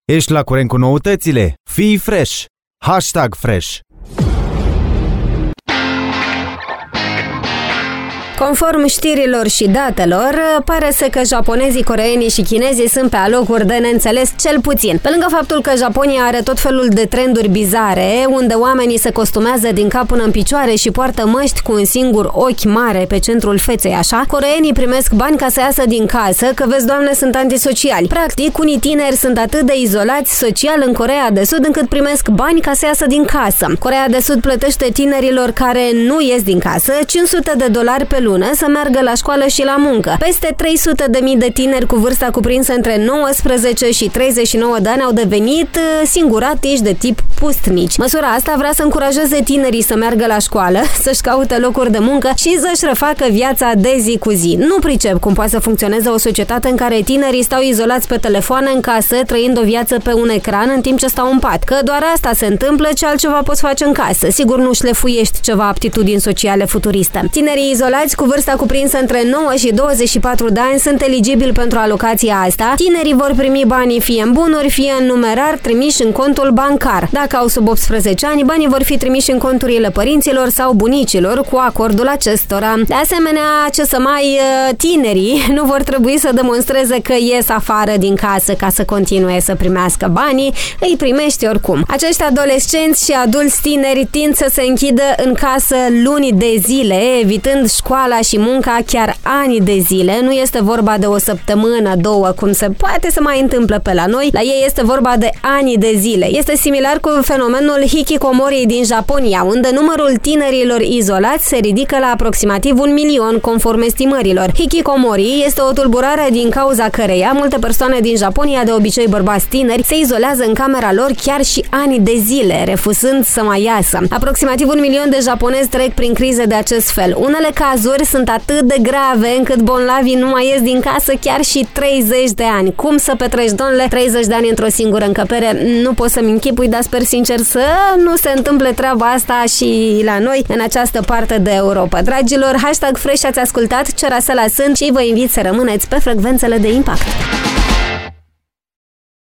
Ești la curent cu noutățile? Fii fresh! #fresh. Conform știrilor și datelor, pare să că japonezii, coreenii și chinezii sunt pe alocuri de neînțeles cel puțin. Pe lângă faptul că Japonia are tot felul de trenduri bizare, unde oamenii se costumează din cap până în picioare și poartă măști cu un singur ochi mare pe centrul feței, așa, coreenii primesc bani ca să iasă din casă, că vezi, Doamne, sunt antisociali. Practic, unii tineri sunt atât de izolați social în Coreea de Sud încât primesc bani ca să iasă din casă. Coreea de Sud plătește tinerilor care nu ies din casă $500 pe lună să meargă la școală și la muncă. Peste 300.000 de tineri cu vârsta cuprinsă între 19 și 39 de ani au devenit singuratici de tip pustnici. Măsura asta vrea să încurajeze tinerii să meargă la școală, să-și caute locuri de muncă și să-și refacă viața de zi cu zi. Nu pricep cum poate să funcționeze o societate în care tinerii stau izolați pe telefoane în casă, trăind o viață pe un ecran în timp ce stau în pat. Că doar asta se întâmplă, ce altceva poți face în casă. Sigur nu șlefuiești ceva aptitudini sociale futuriste. Tinerii izolați cu vârsta cuprinsă între 9 și 24 de ani sunt eligibili pentru alocația asta. Tinerii vor primi banii fie în bunuri, fie în numerar trimiși în contul bancar. Dacă au sub 18 ani, banii vor fi trimiși în conturile părinților sau bunicilor cu acordul acestora. De asemenea, ce să mai, tinerii nu vor trebui să demonstreze că ies afară din casă ca să continue să primească banii, îi primești oricum. Acești adolescenți și adulți tineri tind să se închidă în casă luni de zile, evitând școala și munca chiar ani de zile. Nu este vorba de o săptămână, două, cum se poate să mai întâmplă pe la noi. La ei este vorba de ani de zile. Este similar cu fenomenul hikikomori din Japonia, unde numărul tinerilor izolați se ridică la aproximativ 1 milion, conform estimărilor. Hikikomori este o tulburare din cauza căreia multe persoane din Japonia, de obicei bărbați tineri, se izolează în camera lor chiar și ani de zile, refuzând să mai iasă. Aproximativ 1 milion de japonezi trec prin crize de acest fel. Unele cazuri sunt atât de grave încât bolnavii nu mai ies din casă chiar și 30 de ani. Cum să petreci, domnule, 30 de ani într-o singură încăpere? Nu pot să-mi închipui, dar sper sincer să nu se întâmple treaba asta și la noi, în această parte de Europa. Dragilor, #fresh ați ascultat Ce Rasela sunt și vă invit să rămâneți pe frecvențele de impact.